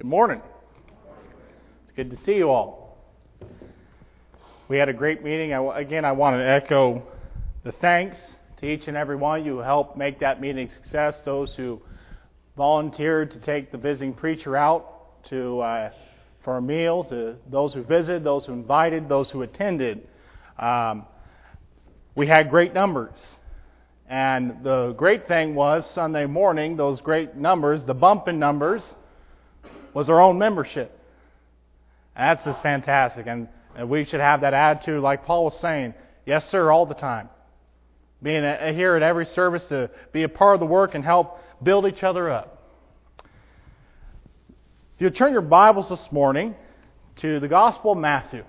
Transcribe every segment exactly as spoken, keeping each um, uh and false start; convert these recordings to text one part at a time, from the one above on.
Good morning. It's good to see you all. We had a great meeting. I, again, I want to echo the thanks to each and every one of you who helped make that meeting a success, those who volunteered to take the visiting preacher out to uh, for a meal, to those who visited, those who invited, those who attended. Um, we had great numbers. And the great thing was, Sunday morning, those great numbers, the bump in numbers, was our own membership. And that's just fantastic. And, and we should have that attitude, like Paul was saying, yes, sir, all the time. Being a, a here at every service to be a part of the work and help build each other up. If you turn your Bibles this morning to the Gospel of Matthew.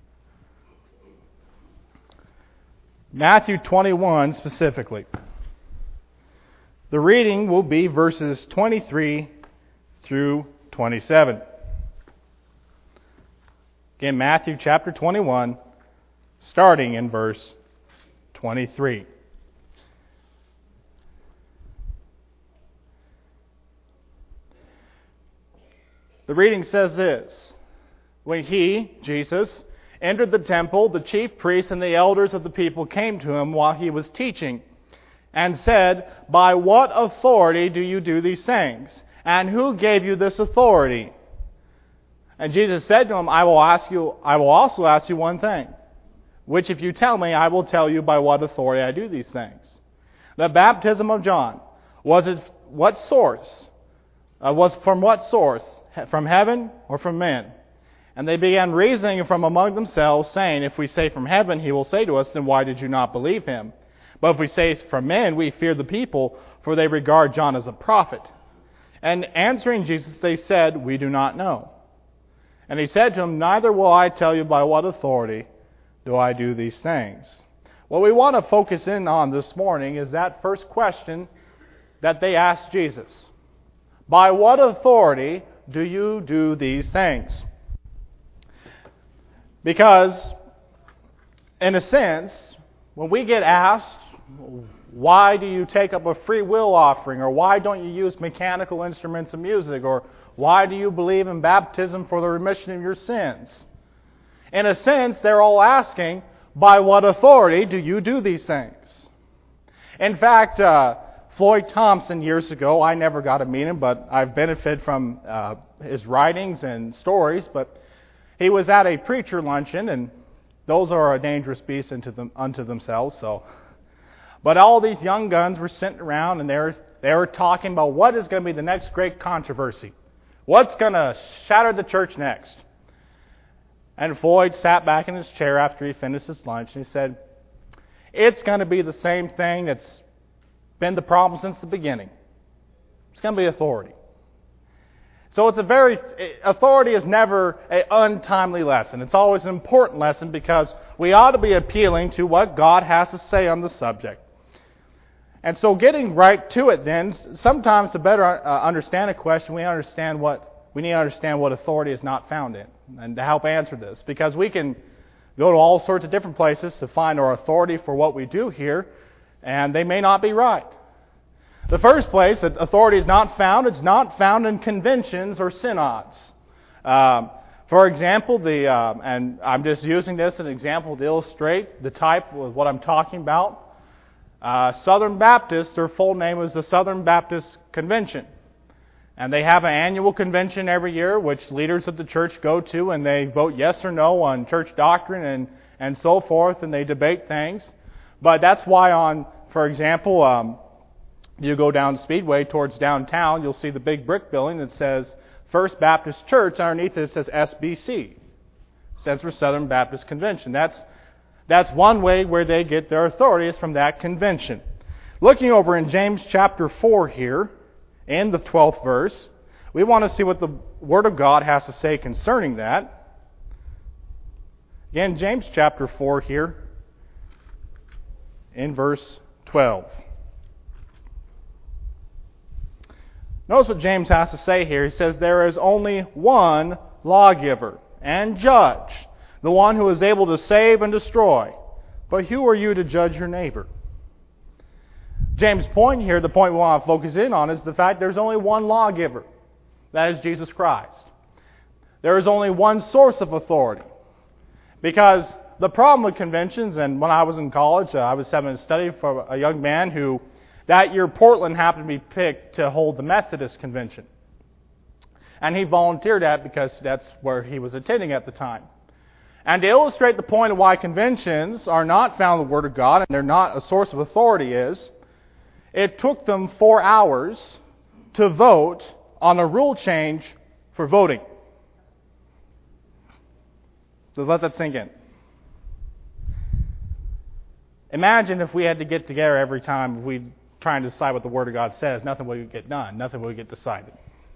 Matthew twenty-one specifically. The reading will be verses twenty-three through twenty-seven. Again, Matthew chapter twenty-one, starting in verse twenty-three. The reading says this: When he, Jesus, entered the temple, the chief priests and the elders of the people came to him while he was teaching, and said, "By what authority do you do these things? And who gave you this authority?" And Jesus said to him, I will ask you, I will also ask you one thing, which if you tell me, I will tell you by what authority I do these things. The baptism of John, was it what source? Uh, was from what source? From heaven or from men? And they began reasoning from among themselves, saying, If we say from heaven, he will say to us, then why did you not believe him? But if we say from men, we fear the people, for they regard John as a prophet. And answering Jesus, they said, We do not know. And he said to them, Neither will I tell you by what authority do I do these things. What we want to focus in on this morning is that first question that they asked Jesus. By what authority do you do these things? Because, in a sense, when we get asked, why do you take up a free will offering? Or why don't you use mechanical instruments of music? Or why do you believe in baptism for the remission of your sins? In a sense, they're all asking, by what authority do you do these things? In fact, uh, Floyd Thompson years ago, I never got to meet him, but I've benefited from uh, his writings and stories, but he was at a preacher luncheon, and those are a dangerous beast unto, them, unto themselves. So, but all these young guns were sitting around, and they were, they were talking about what is going to be the next great controversy. What's going to shatter the church next? And Floyd sat back in his chair after he finished his lunch, and he said, It's going to be the same thing that's been the problem since the beginning. It's going to be authority. So it's a very, authority is never an untimely lesson. It's always an important lesson because we ought to be appealing to what God has to say on the subject. And so getting right to it then, sometimes to better uh, understand a question, we understand what, we need to understand what authority is not found in, and to help answer this. Because we can go to all sorts of different places to find our authority for what we do here, and they may not be right. The first place that authority is not found, it's not found in conventions or synods. Um, for example, the um, and I'm just using this as an example to illustrate the type of what I'm talking about. Uh, Southern Baptists, their full name is the Southern Baptist Convention. And they have an annual convention every year, which leaders of the church go to, and they vote yes or no on church doctrine and, and so forth, and they debate things. But that's why on, for example, um, you go down Speedway towards downtown, you'll see the big brick building that says First Baptist Church. Underneath it, it says S B C. It stands for Southern Baptist Convention. That's, that's one way where they get their authority is from that convention. Looking over in James chapter four here, in the twelfth verse, we want to see what the Word of God has to say concerning that. Again, James chapter four here, in verse twelve. Notice what James has to say here. He says, There is only one lawgiver and judge, the one who is able to save and destroy. But who are you to judge your neighbor? James' point here, the point we want to focus in on, is the fact there's only one lawgiver. That is Jesus Christ. There is only one source of authority. Because the problem with conventions, and when I was in college, uh, I was having a study for a young man who, that year, Portland happened to be picked to hold the Methodist Convention. And he volunteered that because that's where he was attending at the time. And to illustrate the point of why conventions are not found in the Word of God and they're not a source of authority is, it took them four hours to vote on a rule change for voting. So let that sink in. Imagine if we had to get together every time we try and decide what the Word of God says. Nothing would get done. Nothing would get decided.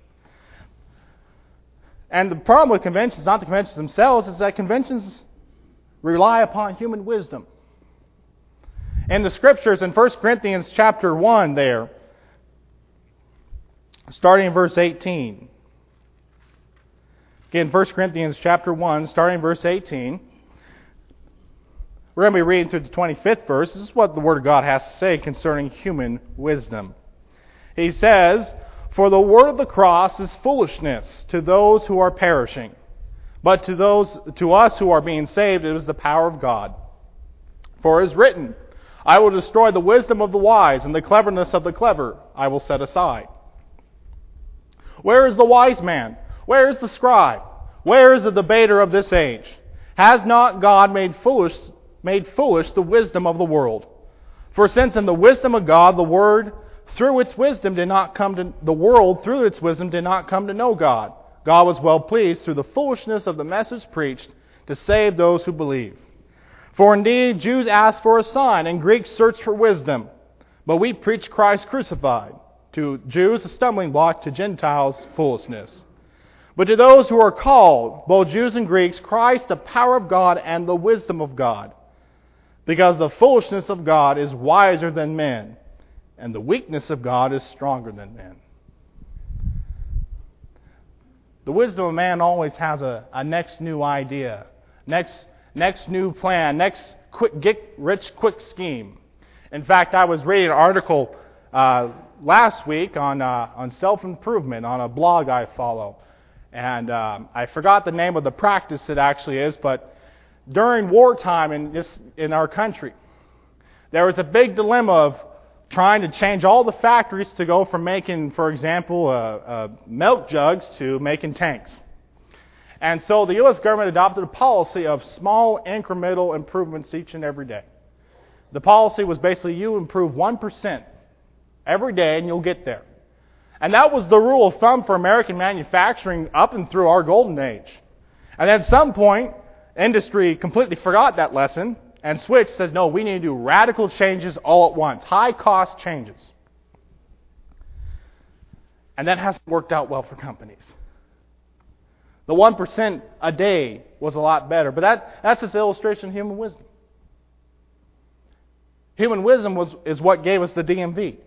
And the problem with conventions, not the conventions themselves, is that conventions rely upon human wisdom. In the Scriptures, in First Corinthians chapter one there, starting in verse eighteen. Again, First Corinthians chapter one, starting in verse eighteen. We're going to be reading through the twenty-fifth verse. This is what the Word of God has to say concerning human wisdom. He says, "For the word of the cross is foolishness to those who are perishing, but to those to us who are being saved it is the power of God. For it is written, I will destroy the wisdom of the wise, and the cleverness of the clever I will set aside. Where is the wise man? Where is the scribe? Where is the debater of this age? Has not God made foolish, made foolish the wisdom of the world? For since in the wisdom of God the word through its wisdom did not come to the world through its wisdom did not come to know God. God was well pleased through the foolishness of the message preached to save those who believe. For indeed Jews ask for a sign, and Greeks search for wisdom. But we preach Christ crucified. To Jews a stumbling block, to Gentiles foolishness. But to those who are called, both Jews and Greeks, Christ the power of God and the wisdom of God. Because the foolishness of God is wiser than men, and the weakness of God is stronger than men." The wisdom of man always has a, a next new idea, next next new plan, next quick get rich quick scheme. In fact, I was reading an article uh, last week on uh, on self-improvement on a blog I follow, and um, I forgot the name of the practice it actually is, but during wartime in this in our country, there was a big dilemma of trying to change all the factories to go from making, for example, uh, uh, milk jugs to making tanks. And so the U S government adopted a policy of small incremental improvements each and every day. The policy was basically you improve one percent every day and you'll get there. And that was the rule of thumb for American manufacturing up and through our golden age. And at some point, industry completely forgot that lesson and switched, says, no, we need to do radical changes all at once, high-cost changes. And that hasn't worked out well for companies. The one percent a day was a lot better, but that, that's just an illustration of human wisdom. Human wisdom was, is what gave us the D M V.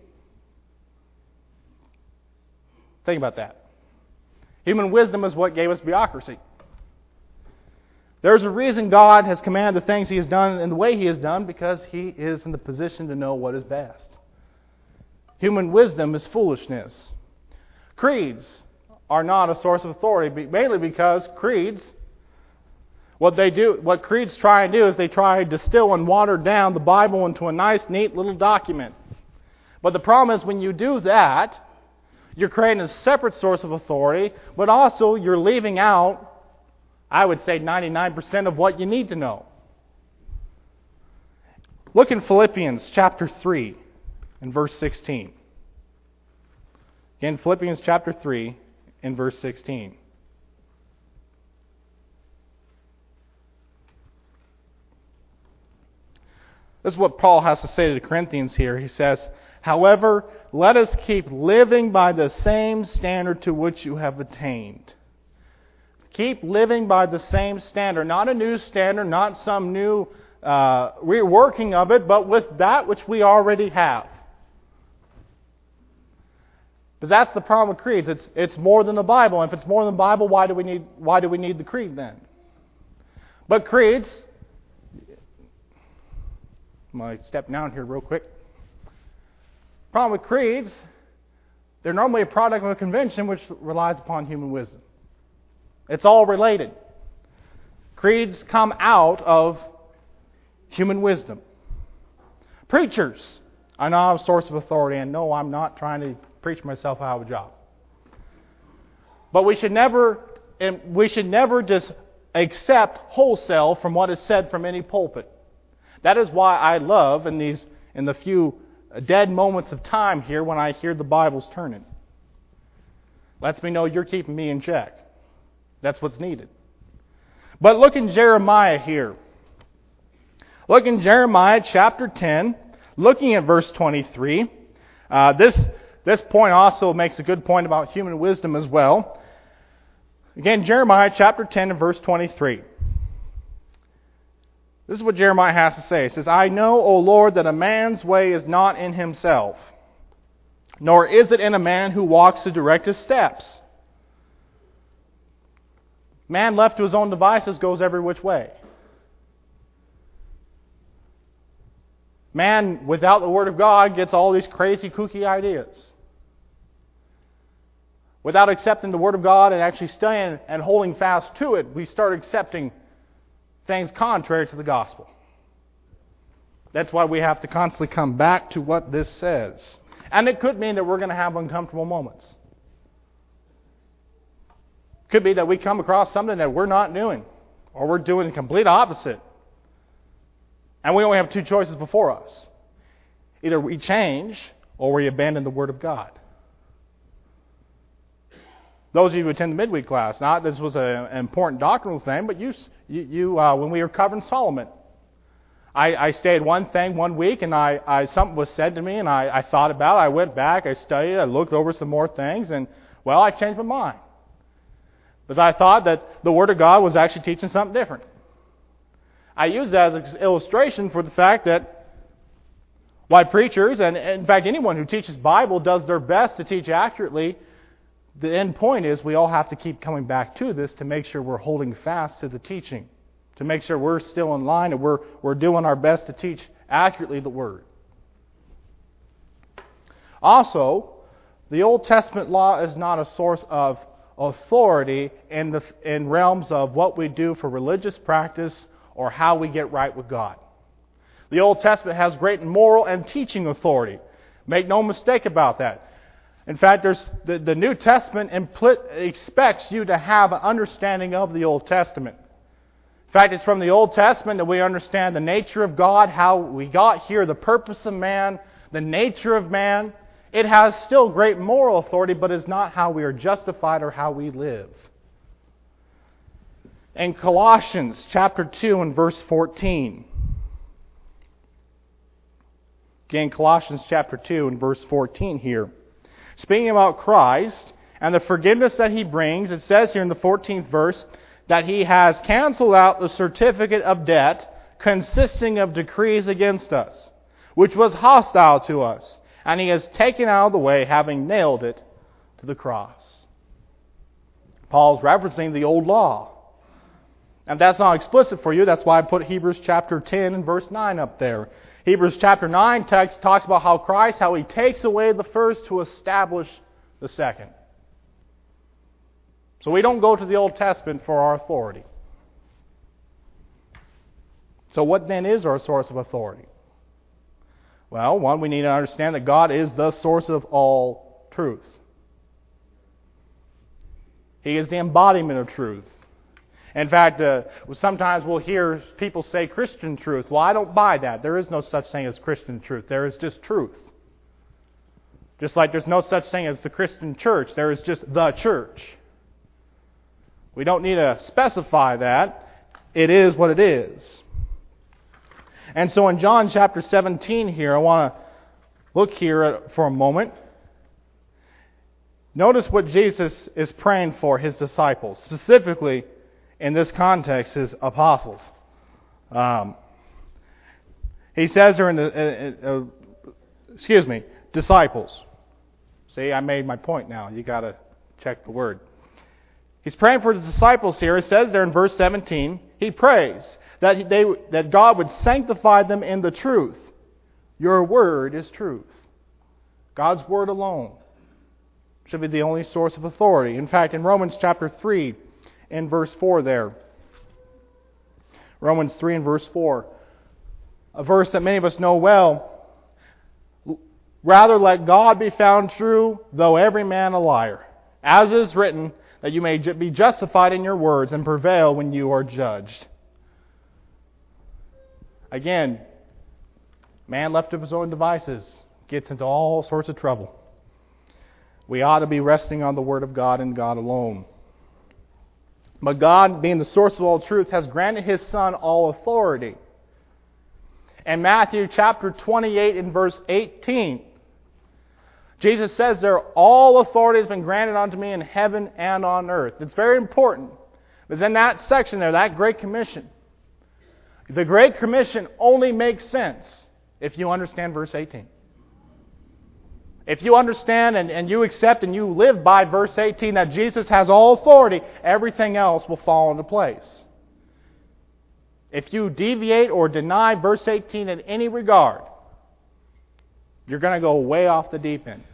Think about that. Human wisdom is what gave us bureaucracy. There's a reason God has commanded the things He has done in the way He has done, because He is in the position to know what is best. Human wisdom is foolishness. Creeds are not a source of authority, mainly because creeds, what they do, what creeds try and do is they try to distill and water down the Bible into a nice, neat little document. But the problem is when you do that, you're creating a separate source of authority, but also you're leaving out, I would say, ninety-nine percent of what you need to know. Look in Philippians chapter three and verse sixteen. Again, Philippians chapter three and verse sixteen. This is what Paul has to say to the Corinthians here. He says, "However, let us keep living by the same standard to which you have attained." Keep living by the same standard. Not a new standard, not some new uh, reworking of it, but with that which we already have. Because that's the problem with creeds. It's it's more than the Bible. And if it's more than the Bible, why do we need why do we need the creed then? But creeds, I'm going to step down here real quick. Problem with creeds, they're normally a product of a convention which relies upon human wisdom. It's all related. Creeds come out of human wisdom. Preachers are not a source of authority, and no, I'm not trying to preach myself out of a job. But we should never, we should never just accept wholesale from what is said from any pulpit. That is why I love in these, in the few dead moments of time here when I hear the Bible's turning. Lets me know you're keeping me in check. That's what's needed. But look in Jeremiah here. Look in Jeremiah chapter ten, looking at verse twenty-three. Uh, this, this point also makes a good point about human wisdom as well. Again, Jeremiah chapter ten and verse twenty-three. This is what Jeremiah has to say. It says, I know, O Lord, that a man's way is not in himself, nor is it in a man who walks to direct his steps. Man left to his own devices goes every which way. Man, without the Word of God, gets all these crazy, kooky ideas. Without accepting the Word of God and actually studying and holding fast to it, we start accepting things contrary to the gospel. That's why we have to constantly come back to what this says. And it could mean that we're going to have uncomfortable moments. Could be that we come across something that we're not doing, or we're doing the complete opposite. And we only have two choices before us. Either we change, or we abandon the Word of God. Those of you who attend the midweek class, not this was an important doctrinal thing, but you, you, you uh, when we were covering Solomon, I, I stayed one thing one week, and I, I something was said to me, and I, I thought about it. I went back, I studied, I looked over some more things, and well, I changed my mind. Because I thought that the Word of God was actually teaching something different. I use that as an illustration for the fact that why preachers, and in fact anyone who teaches Bible does their best to teach accurately, the end point is we all have to keep coming back to this to make sure we're holding fast to the teaching, to make sure we're still in line and we're, we're doing our best to teach accurately the Word. Also, the Old Testament law is not a source of authority in the in realms of what we do for religious practice or how we get right with God. The Old Testament has great moral and teaching authority. Make no mistake about that. In fact, there's the, the New Testament impl- expects you to have an understanding of the Old Testament. In fact, it's from the Old Testament that we understand the nature of God, how we got here, the purpose of man, the nature of man. It has still great moral authority, but is not how we are justified or how we live. In Colossians chapter two and verse fourteen. Again, Colossians chapter two and verse fourteen here. Speaking about Christ and the forgiveness that He brings, it says here in the fourteenth verse that He has canceled out the certificate of debt consisting of decrees against us, which was hostile to us. And He has taken out of the way, having nailed it to the cross. Paul's referencing the old law. And that's not explicit for you. That's why I put Hebrews chapter ten and verse nine up there. Hebrews chapter nine text talks about how Christ, how He takes away the first to establish the second. So we don't go to the Old Testament for our authority. So what then is our source of authority? Well, one, we need to understand that God is the source of all truth. He is the embodiment of truth. In fact, uh, sometimes we'll hear people say Christian truth. Well, I don't buy that. There is no such thing as Christian truth. There is just truth. Just like there's no such thing as the Christian church. There is just the church. We don't need to specify that. It is what it is. And so in John chapter seventeen here, I want to look here for a moment. Notice what Jesus is praying for His disciples, specifically in this context, His apostles. Um, he says there in the, uh, uh, excuse me, disciples. See, I made my point now. You got to check the word. He's praying for His disciples here. It says there in verse seventeen, He prays that they that God would sanctify them in the truth. Your word is truth. God's word alone. should be the only source of authority. In fact, in Romans chapter three, in verse four there, Romans three and verse four, a verse that many of us know well, rather let God be found true, though every man a liar, as is written, that you may be justified in your words and prevail when you are judged. Again, man left to his own devices gets into all sorts of trouble. We ought to be resting on the Word of God and God alone. But God, being the source of all truth, has granted His Son all authority. In Matthew chapter twenty-eight and verse eighteen, Jesus says there, all authority has been granted unto me in heaven and on earth. It's very important. Because in that section there, that Great Commission, the Great Commission only makes sense if you understand verse eighteen. If you understand and, and you accept and you live by verse eighteen that Jesus has all authority, everything else will fall into place. If you deviate or deny verse eighteen in any regard, you're going to go way off the deep end.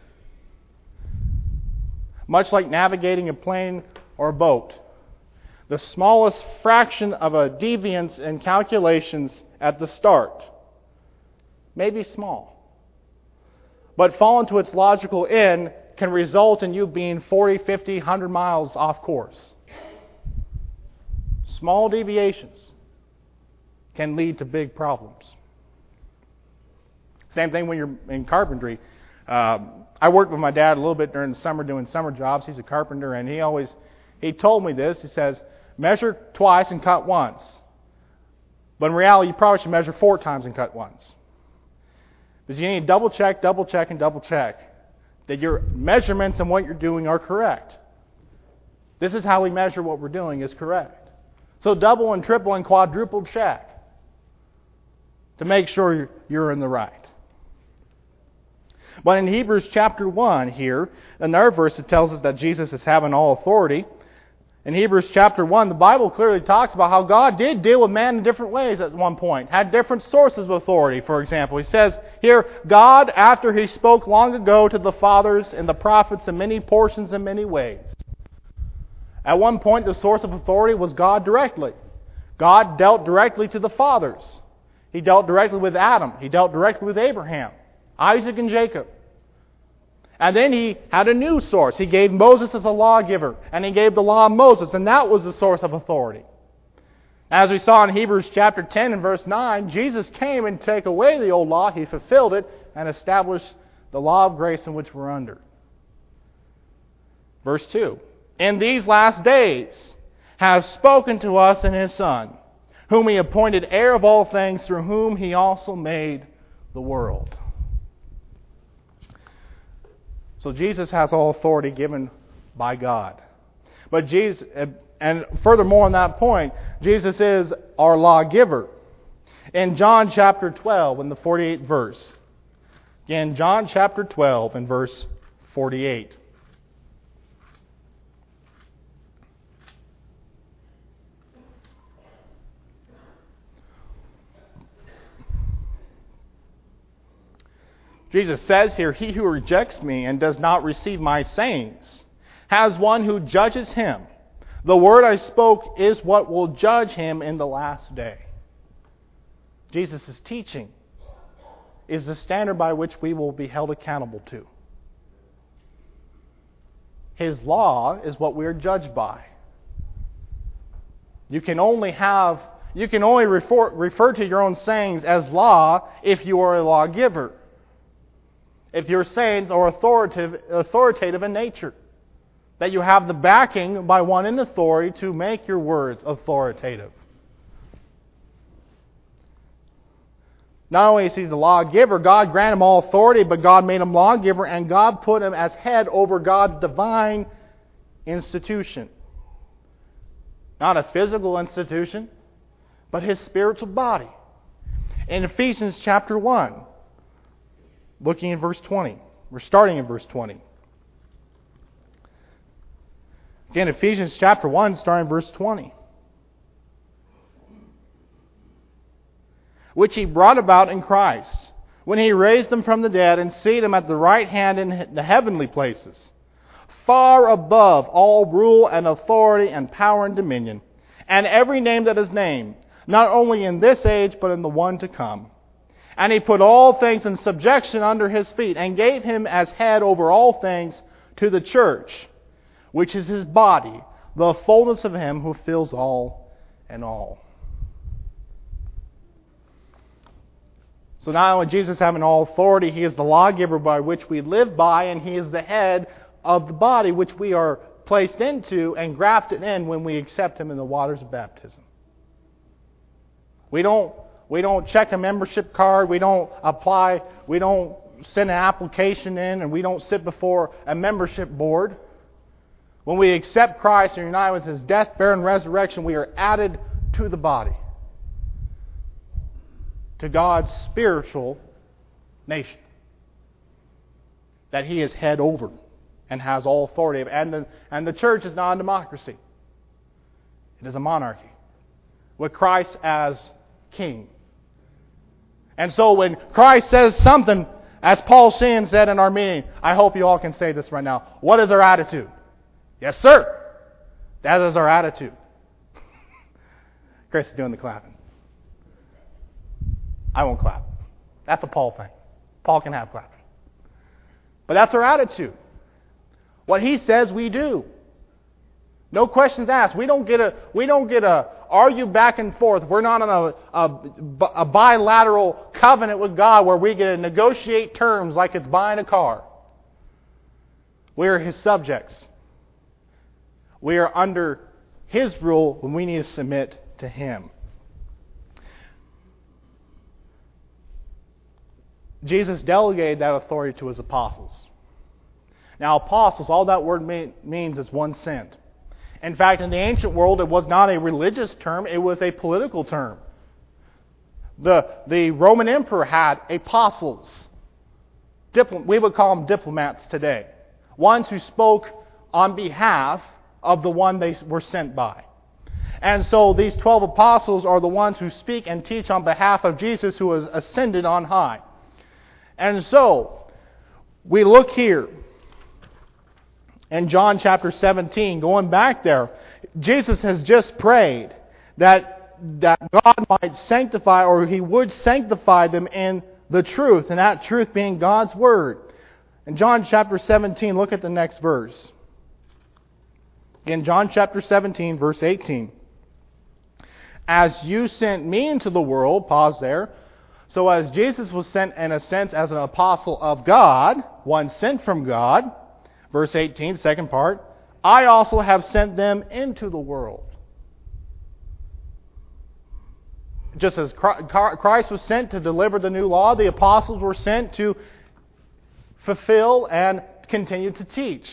Much like navigating a plane or a boat, the smallest fraction of a deviance in calculations at the start may be small, but fall into its logical end can result in you being forty, fifty, one hundred miles off course. Small deviations can lead to big problems. Same thing when you're in carpentry. Um, I worked with my dad a little bit during the summer doing summer jobs. He's a carpenter, and he always he told me this. He says, measure twice and cut once. But in reality, you probably should measure four times and cut once. Because you need to double check, double check, and double check that your measurements and what you're doing are correct. This is how we measure what we're doing is correct. So double and triple and quadruple check to make sure you're in the right. But in Hebrews chapter one here, in our verse, it tells us that Jesus is having all authority. In Hebrews chapter one, the Bible clearly talks about how God did deal with man in different ways at one point, had different sources of authority, for example. He says here, God, after He spoke long ago to the fathers and the prophets in many portions and many ways. At one point, the source of authority was God directly. God dealt directly to the fathers. He dealt directly with Adam. He dealt directly with Abraham, Isaac, and Jacob. And then He had a new source. He gave Moses as a lawgiver, and He gave the law of Moses, and that was the source of authority. As we saw in Hebrews chapter ten and verse nine, Jesus came and took away the old law. He fulfilled it and established the law of grace in which we're under. Verse two, in these last days has spoken to us in His Son, whom He appointed heir of all things, through whom He also made the world. So Jesus has all authority given by God. But Jesus, and furthermore on that point, Jesus is our lawgiver. In John chapter twelve, in the forty-eighth verse. Again, John chapter twelve and verse forty-eight. Jesus says here, he who rejects me and does not receive my sayings has one who judges him. The word I spoke is what will judge him in the last day. Jesus' teaching is the standard by which we will be held accountable to. His law is what we are judged by. You can only have, you can only refer, refer to your own sayings as law if you are a lawgiver. If your sayings are authoritative, authoritative in nature. That you have the backing by one in authority to make your words authoritative. Not only is He the lawgiver, God granted him all authority, but God made him lawgiver, and God put him as head over God's divine institution. Not a physical institution, but His spiritual body. In Ephesians chapter one, looking at verse twenty. We're starting in verse twenty. Again, Ephesians chapter one, starting in verse twenty. Which He brought about in Christ, when He raised them from the dead and seated them at the right hand in the heavenly places, far above all rule and authority and power and dominion, and every name that is named, not only in this age, but in the one to come. And he put all things in subjection under his feet, and gave him as head over all things to the church, which is his body, the fullness of him who fills all in all. So not only Jesus having all authority, he is the lawgiver by which we live by, and he is the head of the body which we are placed into and grafted in when we accept him in the waters of baptism. We don't we don't check a membership card, we don't apply, we don't send an application in, and we don't sit before a membership board. When we accept Christ and unite with his death, burial, and resurrection, we are added to the body, to God's spiritual nation that he is head over and has all authority. And the, and the church is not a democracy. It is a monarchy with Christ as king. And so when Christ says something, as Paul Sheehan said in our meeting, I hope you all can say this right now, what is our attitude? Yes, sir. That is our attitude. Chris is doing the clapping. I won't clap. That's a Paul thing. Paul can have clapping. But that's our attitude. What he says, we do. No questions asked. We don't get a we don't get a argue back and forth. We're not on a, a, a bilateral covenant with God where we get to negotiate terms like it's buying a car. We are his subjects. We are under his rule when we need to submit to him. Jesus delegated that authority to his apostles. Now, apostles, all that word mean, means is one sent. In fact, in the ancient world, it was not a religious term, it was a political term. The, the Roman emperor had apostles. Dipl- we would call them diplomats today. Ones who spoke on behalf of the one they were sent by. And so these twelve apostles are the ones who speak and teach on behalf of Jesus who has ascended on high. And so, we look here in John chapter seventeen, going back there, Jesus has just prayed that, that God might sanctify, or he would sanctify them in the truth, and that truth being God's Word. In John chapter seventeen, look at the next verse. In John chapter seventeen, verse eighteen. As you sent me into the world, pause there. So as Jesus was sent in a sense as an apostle of God, one sent from God, verse eighteen, second part, I also have sent them into the world. Just as Christ was sent to deliver the new law, the apostles were sent to fulfill and continue to teach.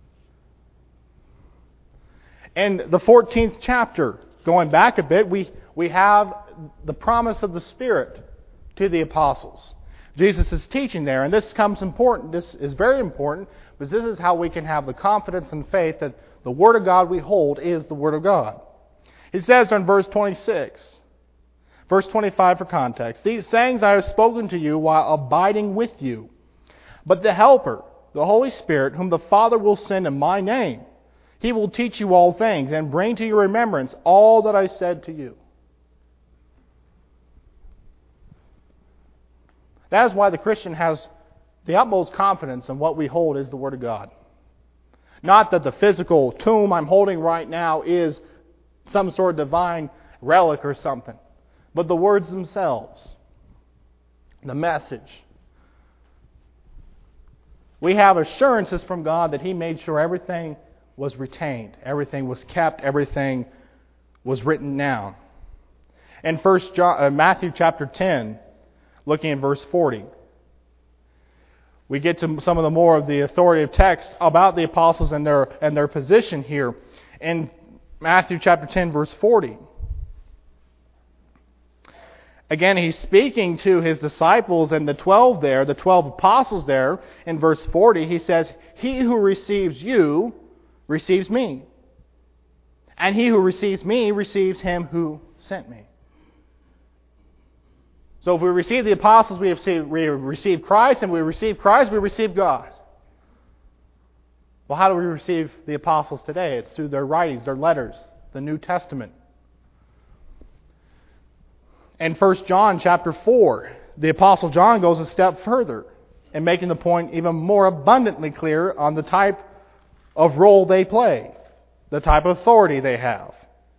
In the fourteenth chapter, going back a bit, we, we have the promise of the Spirit to the apostles. Jesus is teaching there, and this comes important. This is very important, because this is how we can have the confidence and faith that the Word of God we hold is the Word of God. He says in verse twenty-six, verse twenty-five for context, these sayings I have spoken to you while abiding with you. But the Helper, the Holy Spirit, whom the Father will send in my name, he will teach you all things and bring to your remembrance all that I said to you. That is why the Christian has the utmost confidence in what we hold is the Word of God. Not that the physical tomb I'm holding right now is some sort of divine relic or something, but the words themselves, the message. We have assurances from God that He made sure everything was retained, everything was kept, everything was written down. In First John, uh, Matthew chapter ten, looking at verse forty, we get to some of the more of the authoritative text about the apostles and their and their position here. In Matthew chapter ten, verse forty, again, he's speaking to his disciples and the twelve there, the twelve apostles there. In verse forty, he says, "He who receives you receives me, and he who receives me receives him who sent me." So if we receive the apostles, we have received, we receive Christ, and we receive Christ, we receive God. Well, how do we receive the apostles today? It's through their writings, their letters, the New Testament. In First John chapter four, the Apostle John goes a step further in making the point even more abundantly clear on the type of role they play, the type of authority they have.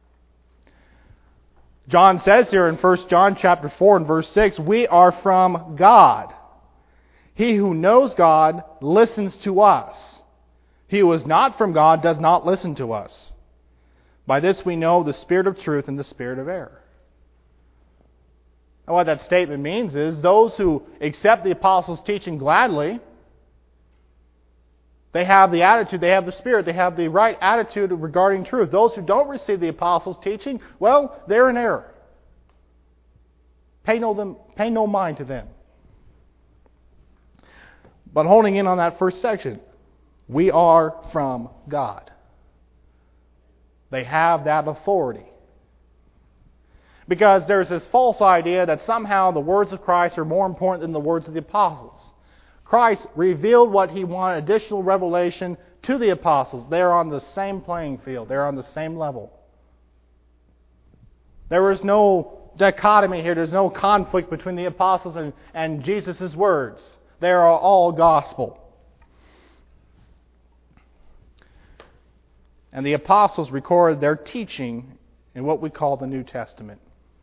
John says here in First John chapter four and verse six, we are from God. He who knows God listens to us. He who is not from God does not listen to us. By this we know the spirit of truth and the spirit of error. And what that statement means is those who accept the apostles' teaching gladly, they have the attitude, they have the spirit, they have the right attitude regarding truth. Those who don't receive the apostles' teaching, well, they're in error. Pay no, them, pay no mind to them. But honing in on that first section, we are from God. They have that authority. Because there's this false idea that somehow the words of Christ are more important than the words of the apostles. Christ revealed what He wanted, additional revelation to the apostles. They're on the same playing field. They're on the same level. There was no dichotomy here. There's no conflict between the apostles and, and Jesus' words. They are all gospel. And the apostles recorded their teaching in what we call the New Testament.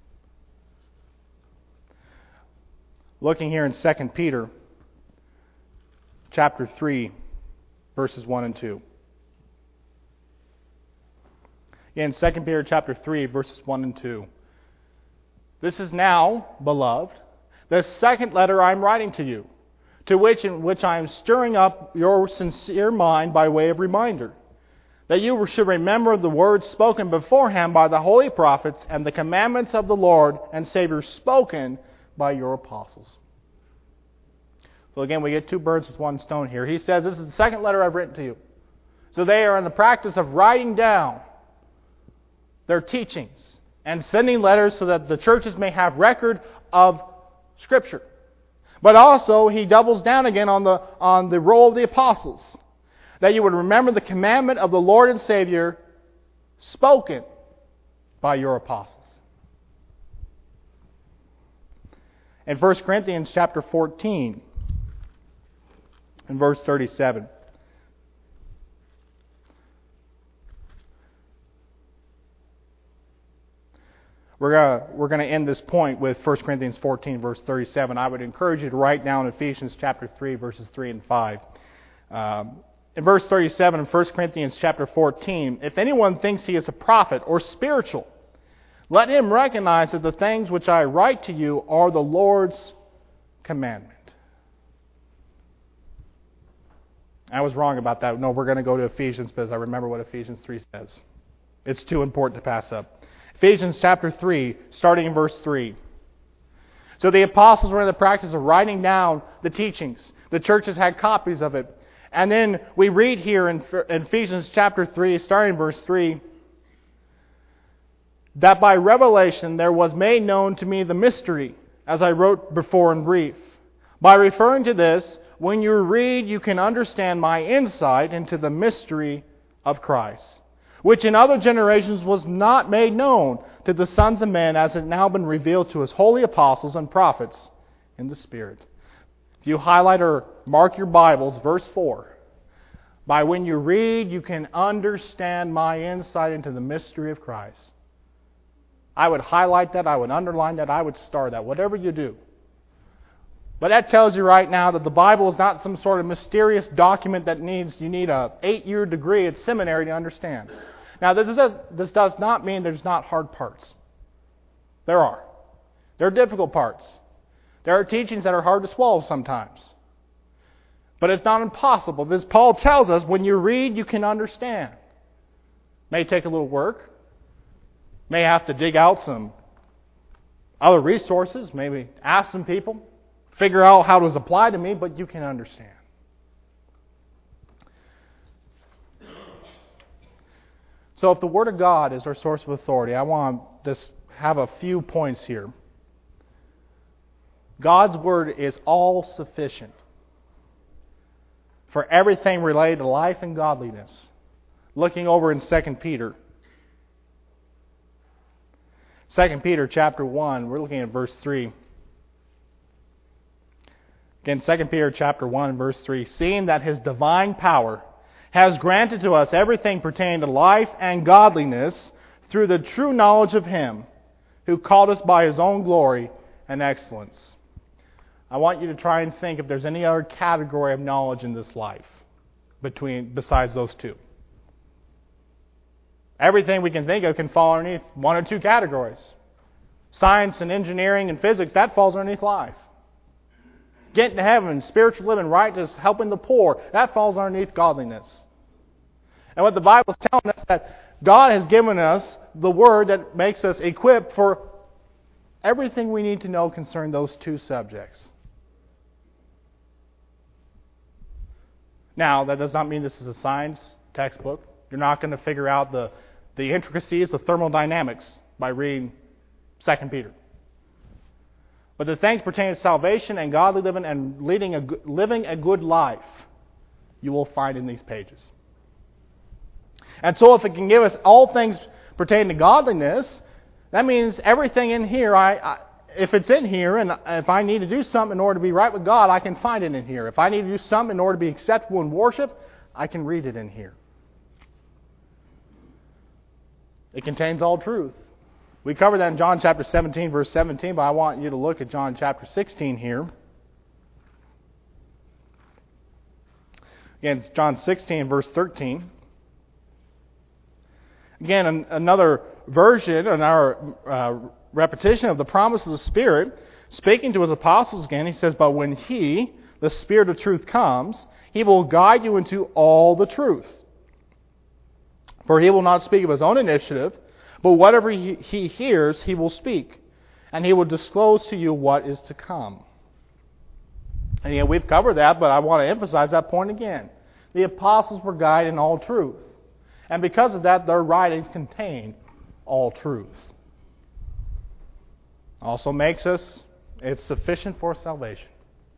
Looking here in Second Peter chapter three, verses one and two. Again, Second Peter chapter three, verses one and two. This is now, beloved, the second letter I am writing to you, to which in which I am stirring up your sincere mind by way of reminder, that you should remember the words spoken beforehand by the holy prophets and the commandments of the Lord and Savior spoken by your apostles. So again, we get two birds with one stone here. He says, this is the second letter I've written to you. So they are in the practice of writing down their teachings and sending letters so that the churches may have record of Scripture. But also, he doubles down again on the, on the role of the apostles. That you would remember the commandment of the Lord and Savior spoken by your apostles. In First Corinthians chapter fourteen, in verse thirty-seven. We're going we're going to end this point with First Corinthians fourteen, verse thirty-seven. I would encourage you to write down Ephesians chapter three, verses three and five. Um, in verse thirty-seven of First Corinthians chapter fourteen, if anyone thinks he is a prophet or spiritual, let him recognize that the things which I write to you are the Lord's commandment. I was wrong about that. No, we're going to go to Ephesians because I remember what Ephesians three says. It's too important to pass up. Ephesians chapter three, starting in verse three. So the apostles were in the practice of writing down the teachings. The churches had copies of it. And then we read here in Ephesians chapter three, starting in verse three, that by revelation there was made known to me the mystery, as I wrote before in brief. By referring to this, when you read, you can understand my insight into the mystery of Christ, which in other generations was not made known to the sons of men, as it now been revealed to His holy apostles and prophets in the Spirit. If you highlight or mark your Bibles, verse four, by when you read, you can understand my insight into the mystery of Christ. I would highlight that, I would underline that, I would star that, whatever you do. But that tells you right now that the Bible is not some sort of mysterious document that needs you need a eight-year degree at seminary to understand. Now, this, is a, this does not mean there's not hard parts. There are. There are difficult parts. There are teachings that are hard to swallow sometimes. But it's not impossible. Because Paul tells us, when you read, you can understand. May take a little work. May have to dig out some other resources. Maybe ask some people. Figure out how it was applied to me, but you can understand. So if the Word of God is our source of authority, I want to just have a few points here. God's Word is all sufficient. for everything related to life and godliness. Looking over in Second Peter. Second Peter chapter one, we're looking at verse three. Again, Second Peter chapter one, verse three. Seeing that His divine power has granted to us everything pertaining to life and godliness through the true knowledge of Him who called us by His own glory and excellence. I want you to try and think if there's any other category of knowledge in this life between besides those two. Everything we can think of can fall underneath one or two categories. Science and engineering and physics, that falls underneath life. Getting to heaven, spiritual living, righteousness, helping the poor, that falls underneath godliness. And what the Bible is telling us that God has given us the Word that makes us equipped for everything we need to know concerning those two subjects. Now, that does not mean this is a science textbook. You're not going to figure out the, the intricacies of thermodynamics by reading Second Peter. But the things pertaining to salvation and godly living and leading a, living a good life, you will find in these pages. And so if it can give us all things pertaining to godliness, that means everything in here, I, I, if it's in here, and if I need to do something in order to be right with God, I can find it in here. If I need to do something in order to be acceptable in worship, I can read it in here. It contains all truth. We covered that in John chapter seventeen, verse seventeen, but I want you to look at John chapter sixteen here. Again, it's John sixteen, verse thirteen. Again, an, another version, another uh, repetition of the promise of the Spirit, speaking to His apostles again. He says, "But when He, the Spirit of truth, comes, He will guide you into all the truth. For He will not speak of His own initiative, but whatever he, he hears, He will speak, and He will disclose to you what is to come." And yeah, we've covered that, but I want to emphasize that point again. The apostles were guided in all truth. And because of that, their writings contain all truth. Also makes us, it's sufficient for salvation.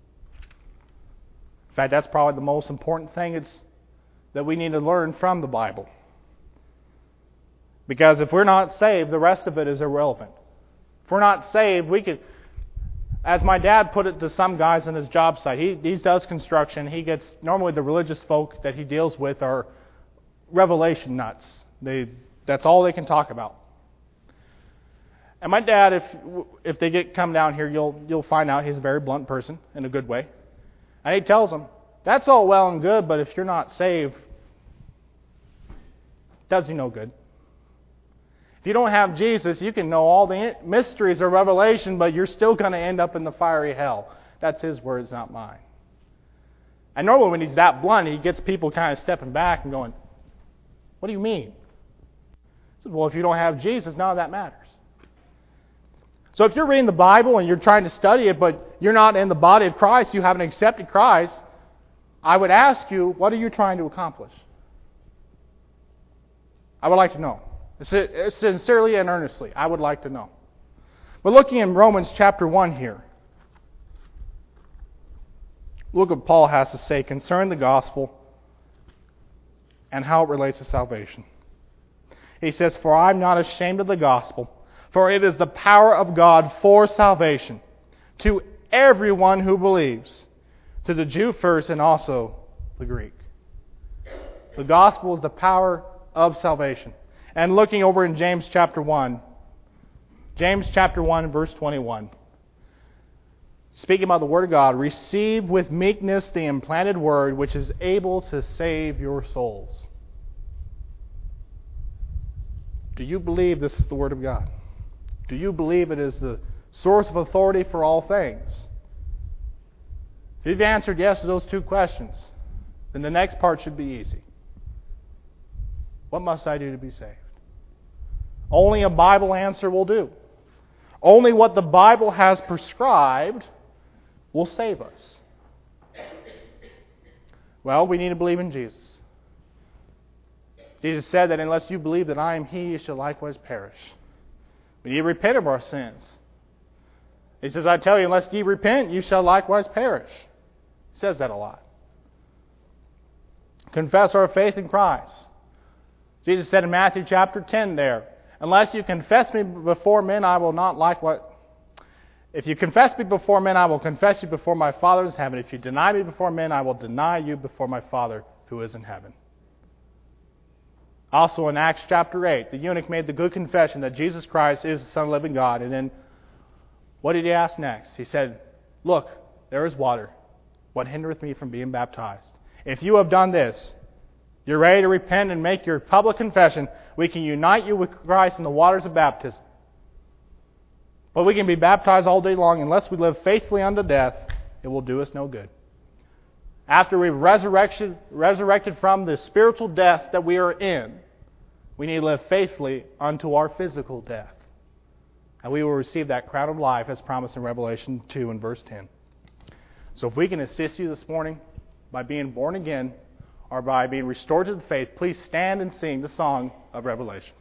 In fact, that's probably the most important thing it's, that we need to learn from the Bible. Because if we're not saved, the rest of it is irrelevant. If we're not saved, we could, as my dad put it to some guys on his job site, he, he does construction. He gets, normally the religious folk that he deals with are revelation nuts. They, that's all they can talk about. And my dad, if if they get come down here, you'll you'll find out he's a very blunt person in a good way. And he tells them, that's all well and good, but if you're not saved, it does you no good. If you don't have Jesus, you can know all the mysteries of revelation, but you're still going to end up in the fiery hell. That's his words, not mine. And normally when he's that blunt, he gets people kind of stepping back and going, what do you mean? He says, well, if you don't have Jesus, none of that matters. So if you're reading the Bible and you're trying to study it, but you're not in the body of Christ, you haven't accepted Christ, I would ask you, what are you trying to accomplish? I would like to know. Sincerely and earnestly, I would like to know. But looking in Romans chapter one here, look what Paul has to say concerning the gospel and how it relates to salvation. He says, "For I am not ashamed of the gospel, for it is the power of God for salvation to everyone who believes, to the Jew first and also the Greek." The gospel is the power of salvation. And looking over in James chapter one, James chapter one, verse twenty-one, speaking about the Word of God, "Receive with meekness the implanted Word, which is able to save your souls." Do you believe this is the Word of God? Do you believe it is the source of authority for all things? If you've answered yes to those two questions, then the next part should be easy. What must I do to be saved? Only a Bible answer will do. Only what the Bible has prescribed will save us. Well, we need to believe in Jesus. Jesus said that unless you believe that I am He, you shall likewise perish. We need to repent of our sins. He says, I tell you, unless ye repent, you shall likewise perish. He says that a lot. confess our faith in Christ. Jesus said in Matthew chapter ten there, unless you confess me before men, I will not like what... If you confess me before men, I will confess you before my Father in heaven. If you deny me before men, I will deny you before my Father who is in heaven. Also in Acts chapter eight, the eunuch made the good confession that Jesus Christ is the Son of the living God. And then, what did he ask next? He said, look, there is water. What hindereth me from being baptized? If you have done this, you're ready to repent and make your public confession, we can unite you with Christ in the waters of baptism. But we can be baptized all day long. Unless we live faithfully unto death, it will do us no good. After we've resurrected, resurrected from the spiritual death that we are in, we need to live faithfully unto our physical death. And we will receive that crown of life as promised in Revelation two and verse ten. So if we can assist you this morning by being born again or by being restored to the faith, please stand and sing the song of Revelation.